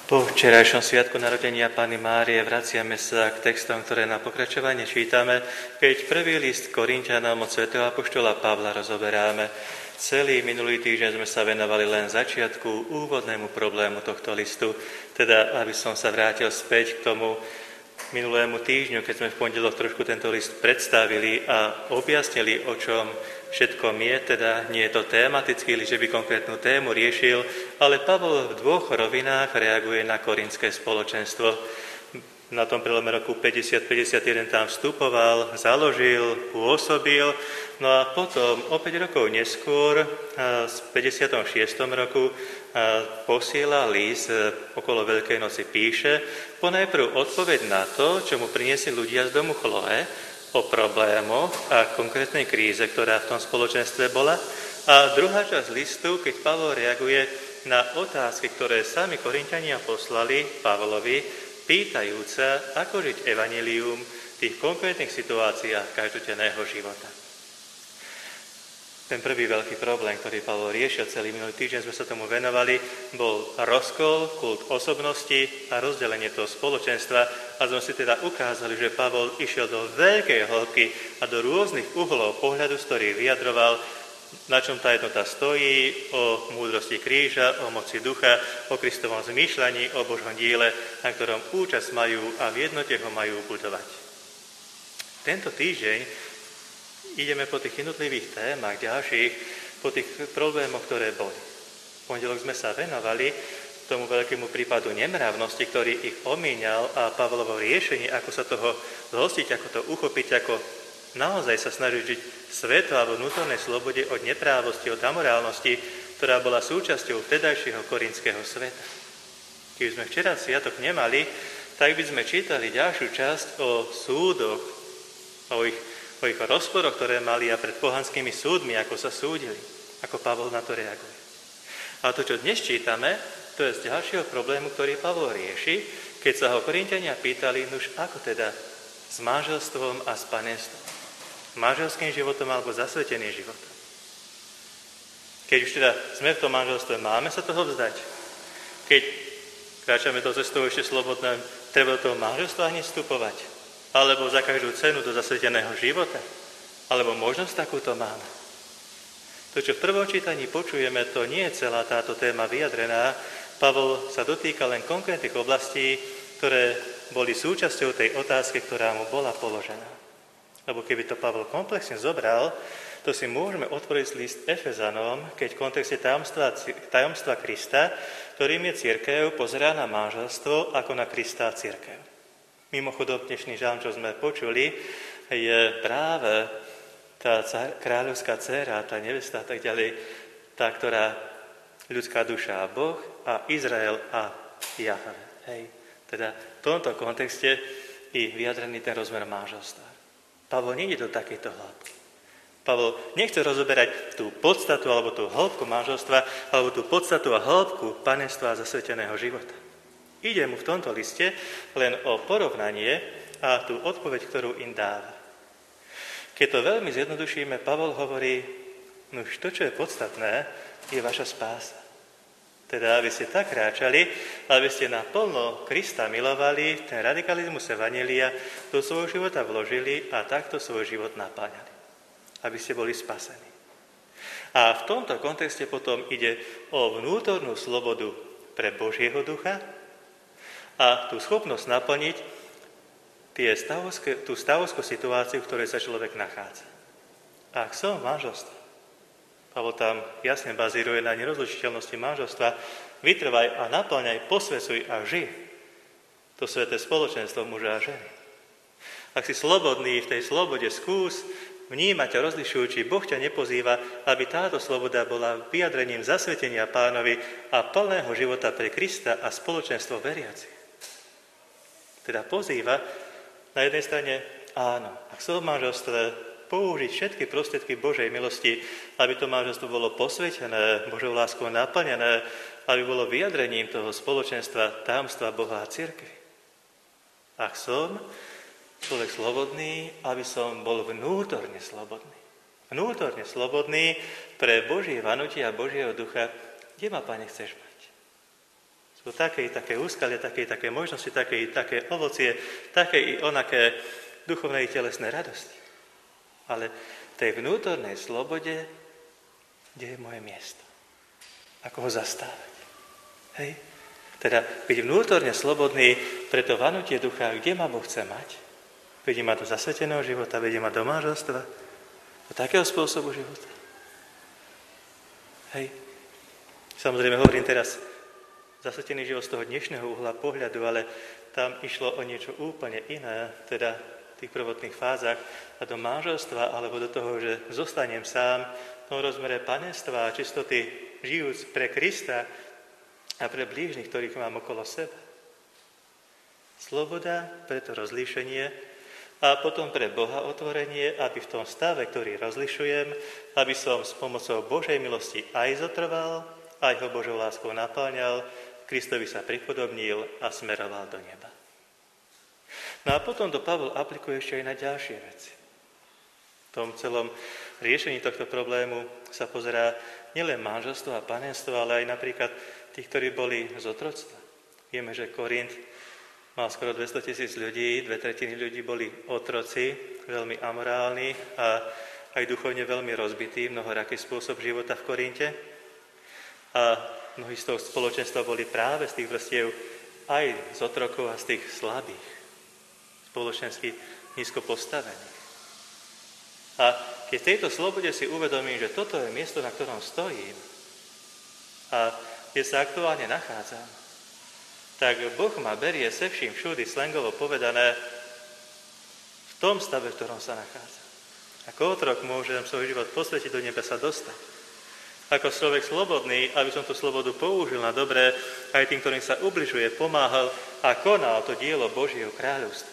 Po včerajšom sviatku narodenia Panny Márie vraciame sa k textom, ktoré na pokračovanie čítame, keď prvý list Korinťanom od svätého apoštola Pavla rozoberáme. Celý minulý týždeň sme sa venovali len začiatku, úvodnému problému tohto listu, teda aby som sa vrátil späť k tomu minulému týždňu, keď sme v pondelok trošku tento list predstavili a objasnili, o čom všetkom je, teda nie je to tematický list, že by konkrétnu tému riešil, ale Pavol v dvoch rovinách reaguje na korintské spoločenstvo. Na tom prelome roku 50-51 tam vstupoval, založil, pôsobil, no a potom o 5 rokov neskôr, v 56. roku, posiela list okolo Veľkej noci, píše ponajprv odpoveď na to, čo mu priniesli ľudia z domu Chloe, o problémoch a konkrétnej kríze, ktorá v tom spoločenstve bola. A druhá časť listu, keď Pavol reaguje na otázky, ktoré sami Korinťania poslali Pavlovi, pýtajúca, ako žiť evanjelium v tých konkrétnych situáciách každodenného života. Ten prvý veľký problém, ktorý Pavol riešil celý minulý týždeň, sme sa tomu venovali, bol rozkol, kult osobnosti a rozdelenie toho spoločenstva. A sme si teda ukázali, že Pavol išiel do veľkej hĺbky a do rôznych uhlov pohľadu, z ktorých vyjadroval, na čom tá jednota stojí, o múdrosti kríža, o moci ducha, o Kristovom zmýšľaní, o Božom diele, na ktorom účasť majú a v jednote ho majú budovať. Tento týždeň ideme po tých jednotlivých témach ďalších, po tých problémoch, ktoré boli. V pondelok sme sa venovali tomu veľkému prípadu nemravnosti, ktorý ich omíňal, a Pavlovo riešenie, ako sa toho zhostiť, ako to uchopiť, ako naozaj sa snažiť žiť sveto a vo vnútornej slobode od neprávosti, od amorálnosti, ktorá bola súčasťou vtedajšieho korinského sveta. Keď sme včera sviatok nemali, tak by sme čítali ďalšiu časť o súdoch, o ich rozporoch, ktoré mali, a pred pohanskými súdmi, ako sa súdili, ako Pavol na to reaguje. A to, čo dnes čítame, to je z ďalšieho problému, ktorý Pavol rieši, keď sa ho Korinťania pýtali, nuž ako teda s manželstvom a s panenstvom, manželským životom alebo zasveteným životom. Keď už teda sme v tom manželstve, máme sa toho vzdať. Keď kráčame do cestou ešte slobodné, treba do toho manželstva hneď vstupovať. Alebo za každú cenu do zasveteného života. Alebo možnosť takúto máme. To, čo v prvom čítaní počujeme, to nie je celá táto téma vyjadrená. Pavol sa dotýka len konkrétnych oblastí, ktoré boli súčasťou tej otázky, ktorá mu bola položená. Lebo keby to Pavol komplexne zobral, to si môžeme otvoriť list Efezanom, keď v kontexte tajomstva Krista, ktorým je cirkev, pozerá na manželstvo ako na Krista a cirkev. Mimochodom, dnešný žalm, čo sme počuli, je práve tá kráľovská dcéra, tá nevesta a tak ďalej, tá, ktorá ľudská duša a Boh a Izrael a Jahve. Hej. Teda v tomto kontexte je vyjadrený ten rozmer manželstva. Pavol nie ide do takejto hĺbky. Pavol nechce rozoberať tú podstatu alebo tú hĺbku manželstva, alebo tú podstatu a hĺbku panenstva a zasveteného života. Ide mu v tomto liste len o porovnanie a tú odpoveď, ktorú im dáva. Keď to veľmi zjednodušíme, Pavol hovorí, no už to, čo je podstatné, je vaša spása. Teda, aby ste tak kráčali, aby ste naplno Krista milovali, ten radikalizmus evanjelia do svojho života vložili a takto svoj život napáňali. Aby ste boli spasení. A v tomto kontexte potom ide o vnútornú slobodu pre Božieho ducha a tú schopnosť naplniť tú stavovskú situáciu, v ktorej sa človek nachádza. Ak som v manželstve, Pavol tam jasne bazíruje na nerozlučiteľnosti manželstva, vytrvaj a naplňaj, posväcuj a žij to sväté spoločenstvo muža a ženy. Ak si slobodný v tej slobode, skús vnímať a rozlišujú, či Boh ťa nepozýva, aby táto sloboda bola vyjadrením zasvetenia Pánovi a plného života pre Krista a spoločenstvo veriacich. Teda pozýva na jednej strane, áno, ak som v manželstve, použiť všetky prostriedky Božej milosti, aby to manželstvo bolo posvetené, Božou láskou naplnené, aby bolo vyjadrením toho spoločenstva, tajomstva Boha a cirkvi. Ak som človek slobodný, aby som bol vnútorne slobodný. Vnútorne slobodný pre Božie vanutie a Božieho ducha. Kde ma, Pane, chceš mať? Sú také i také úskalie, také i také možnosti, také i také ovocie, také i onaké duchovné i telesné radosti. Ale v tej vnútornej slobode, kde je moje miesto? Ako ho zastávať? Hej? Teda byť vnútorne slobodný pre to vanutie ducha, kde ma Boh chce mať. Vedie ma do zasveteného života, vedie ma do manželstva, do takého spôsobu života. Hej. Samozrejme, hovorím teraz zasvetený život z toho dnešného uhla pohľadu, ale tam išlo o niečo úplne iné, teda v tých prvotných fázach a do manželstva, alebo do toho, že zostanem sám v tom rozmere panenstva a čistoty žijúc pre Krista a pre blížnych, ktorých mám okolo seba. Sloboda pre to rozlíšenie a potom pre Boha otvorenie, aby v tom stave, ktorý rozlišujem, aby som s pomocou Božej milosti aj zotrval, aj ho Božou láskou napáňal, Kristovi sa pripodobnil a smeroval do neba. No a potom to Pavol aplikuje ešte aj na ďalšie veci. V tom celom riešení tohto problému sa pozerá nielen manželstvo a panenstvo, ale aj napríklad tých, ktorí boli z otroctva. Vieme, že Korint mal skoro 200 000 ľudí, 2/3 ľudí boli otroci, veľmi amorálni a aj duchovne veľmi rozbití, mnohoraký spôsob života v Korinte. A mnohí z toho spoločenstva boli práve z tých vrstiev aj z otrokov a z tých slabých, spoločensky nízko postavených. A keď v tejto slobode si uvedomím, že toto je miesto, na ktorom stojím a kde sa aktuálne nachádzam, tak Boh ma berie se vším všudy, slangovo povedané, v tom stave, v ktorom sa nachádzam. Ako otrok môžem svoj život posvetiť, do neba sa dostať. Ako človek slobodný, aby som tú slobodu použil na dobré, aj tým, ktorým sa ubližuje, pomáhal a konal to dielo Božieho kráľovstva.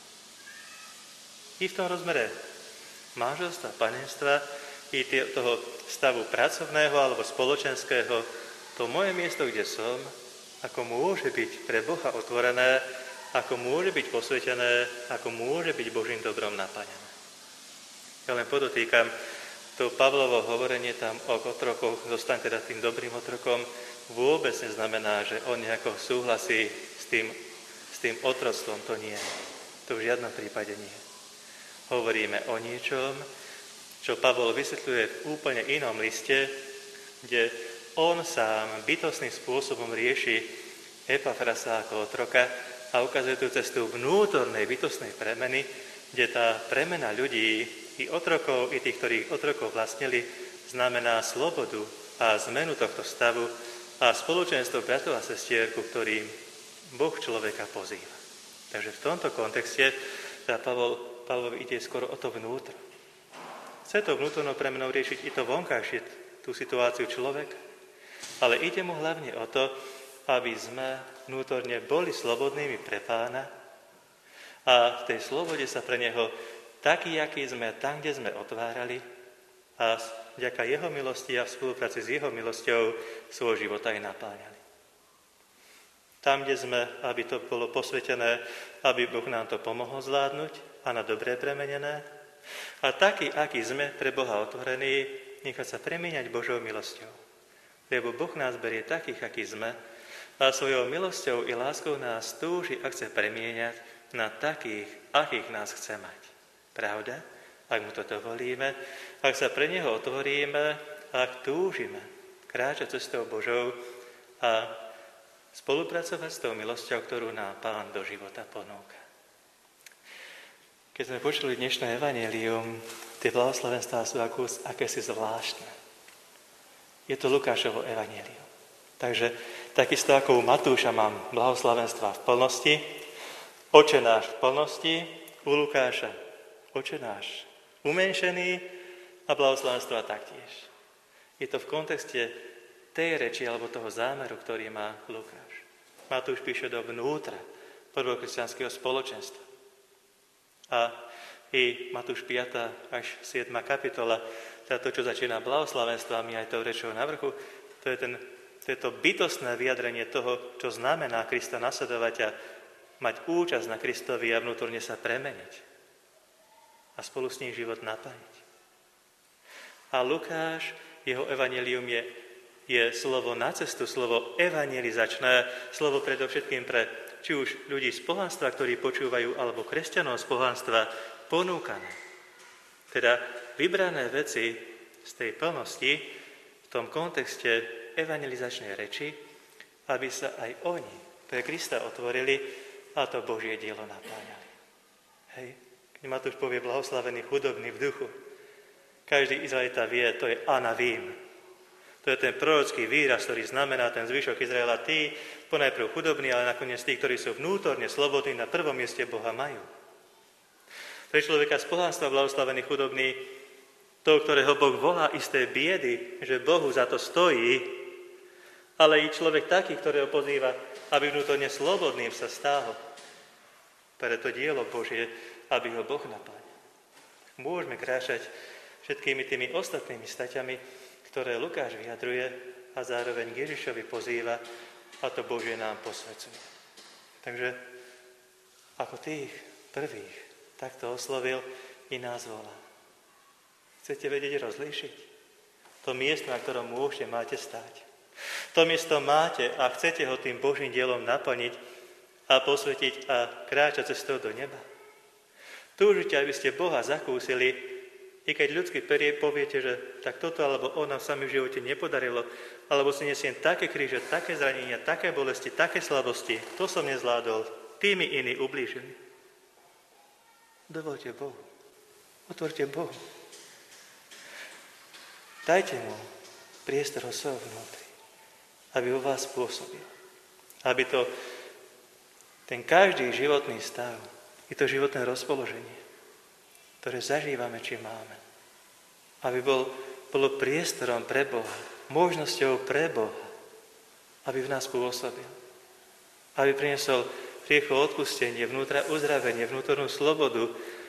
I v tom rozmere manželstva, panenstva, i toho stavu pracovného alebo spoločenského, to moje miesto, kde som, ako môže byť pre Boha otvorené, ako môže byť posvetené, ako môže byť Božím dobrom naplnené. Ja len podotýkam, to Pavlovo hovorenie tam o otrokoch, zostaň teda tým dobrým otrokom, vôbec neznamená, že on nejako súhlasí s tým otroctvom. To nie. To v žiadnom prípade nie. Hovoríme o niečom, čo Pavol vysvetľuje v úplne inom liste, kde on sám bytostným spôsobom rieši Epafrasa ako otroka a ukazuje tú cestu vnútornej bytostnej premeny, kde tá premena ľudí, i otrokov, i tých, ktorých otrokov vlastnili, znamená slobodu a zmenu tohto stavu a spoločenstvo bratov a sestier, ku ktorým Boh človeka pozýva. Takže v tomto kontexte Pavlovi ide skoro o to vnútro. Chce to vnútornou premenou riešiť i to vonkajšie, tú situáciu človeka, ale ide mu hlavne o to, aby sme vnútorne boli slobodnými pre Pána a v tej slobode sa pre Neho taký, aký sme, tam, kde sme otvárali a vďaka Jeho milosti a v spolupráci s Jeho milosťou svoj život aj napáňali. Tam, kde sme, aby to bolo posvetené, aby Boh nám to pomohol zvládnuť a na dobré premenené. A taký, aký sme pre Boha otvorení, nechať sa premieňať Božou milosťou. Lebo Boh nás berie takých, aký sme a svojou milosťou i láskou nás túži a chce premieňať na takých, akých nás chce mať. Pravda? Ak mu to dovolíme, ak sa pre Neho otvoríme, ak túžime kráčať cestou Božou a spolupracovať s tou milosťou, ktorú nám Pán do života ponúka. Keď sme počuli dnešné evanjelium, tie blahoslavenstvá sú akési zvláštne. Je to Lukášovo evanjelium. Takže takisto ako u Matúša mám blahoslavenstva v plnosti, Oče náš v plnosti, u Lukáša Oče náš umenšený a blahoslavenstva taktiež. Je to v kontexte tej reči alebo toho zámeru, ktorý má Lukáš. Matúš píše do vnútra prvokresťanského spoločenstva. A i Matúš 5. až 7. kapitola, teda to, čo začína blahoslavenstvami aj tou rečou na vrchu, to je to bytostné vyjadrenie toho, čo znamená Krista nasledovať a mať účasť na Kristovi a vnútorne sa premeniť a spolu s ním život naplniť. A Lukáš, jeho evanjelium je je slovo na cestu, slovo evangelizačné, slovo predovšetkým pre či už ľudí z pohanstva, ktorí počúvajú, alebo kresťanov z pohanstva, ponúkané. Teda vybrané veci z tej plnosti v tom kontexte evangelizačnej reči, aby sa aj oni pre Krista otvorili a to Božie dielo napáňali. Hej, keď Matúš povie blahoslavený chudobný v duchu, každý Izraelita vie, to je anavím. To je ten prorocký výraz, ktorý znamená ten zvyšok Izraela. Tí, ponajprv chudobní, ale nakoniec tí, ktorí sú vnútorne slobodní, na prvom mieste Boha majú. Pre človeka z pohanstva blahoslavený chudobný, toho, ktorého Boh volá isté biedy, že Bohu za to stojí, ale i človek taký, ktorého pozýva, aby vnútorne slobodným sa stálo. Pre to dielo Božie, aby ho Boh napáňal. Môžeme kráčať všetkými tými ostatnými staťami, ktoré Lukáš vyjadruje a zároveň Ježišovi pozýva a to Božie nám posvedzuje. Takže ako tých prvých takto oslovil i nás volá. Chcete vedieť rozlíšiť? To miesto, na ktorom môžete, máte stáť. To miesto máte a chcete ho tým Božím dielom naplniť a posvetiť a kráčať cestou do neba. Túžite, aby ste Boha zakúsili, i keď ľudský poviete, že tak toto alebo ono sa mi v živote nepodarilo, alebo si nesiem také kríže, také zranenia, také bolesti, také slabosti, to som nezvládol, tí mi iní ublížili. Dovolte Bohu. Otvorte Bohu. Dajte mu priestor svojho vnútri, aby vo vás pôsobil. Aby to ten každý životný stav, i to životné rozpoloženie, ktoré zažívame, či máme. Aby bolo priestorom pre Boha, možnosťou pre Boha, aby v nás pôsobil. Aby priniesol rýchlo odpustenie, vnútra uzdravenie, vnútornú slobodu,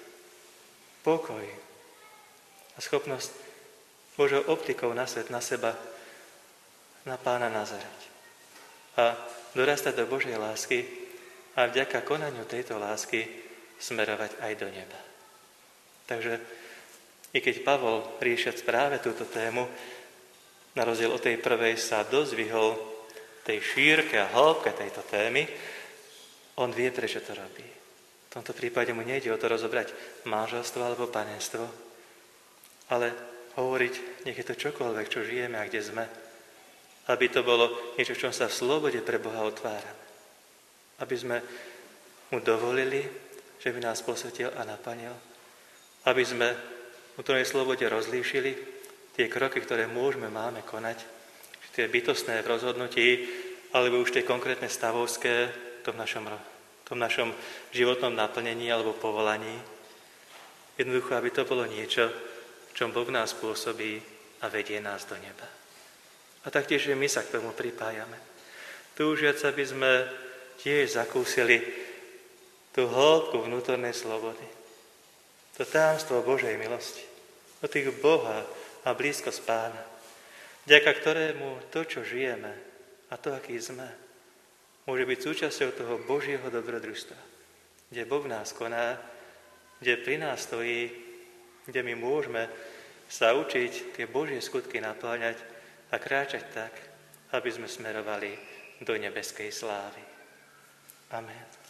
pokoj a schopnosť Božou optikou na svet, na seba, na Pána nazerať. A dorastať do Božej lásky a vďaka konaniu tejto lásky smerovať aj do neba. Takže i keď Pavol, ríšiac práve túto tému, na rozdiel od tej prvej sa dozvihol tej šírke a hĺbke tejto témy, on vie, prečo to robí. V tomto prípade mu nejde o to rozobrať manželstvo alebo panenstvo, ale hovoriť, nech je to čokoľvek, čo žijeme a kde sme, aby to bolo niečo, v čom sa v slobode pre Boha otvárame. Aby sme mu dovolili, že by nás posvetil a naplnil, aby sme v tej slobode rozlíšili tie kroky, ktoré máme konať, či tie bytostné v rozhodnutí, alebo už tie konkrétne stavovské v tom našom životnom naplnení alebo povolaní. Jednoducho, aby to bolo niečo, v čom Boh nás pôsobí a vedie nás do neba. A taktiež my sa k tomu pripájame. Túžiac, aby sme tiež zakúsili tú hĺbku vnútornej slobody. To tajomstvo Božej milosti, od tých Boha a blízkosť Pána, vďaka ktorému to, čo žijeme a to, aký sme, môže byť súčasťou toho Božieho dobrodružstva, kde Boh nás koná, kde pri nás stojí, kde my môžeme sa učiť tie Božie skutky napĺňať a kráčať tak, aby sme smerovali do nebeskej slávy. Amen.